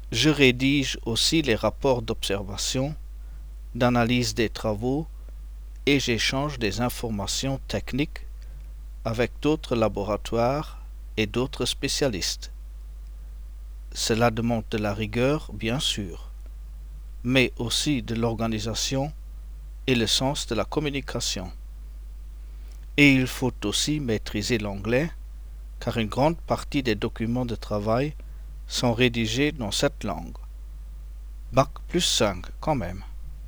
Je rédige aussi les rapports d'observation, d'analyse des travaux et j'échange des informations techniques avec d'autres laboratoires et d'autres spécialistes. Cela demande de la rigueur, bien sûr, mais aussi de l'organisation et le sens de la communication. Et il faut aussi maîtriser l'anglais, car une grande partie des documents de travail sont rédigés dans cette langue. Bac+5 quand même.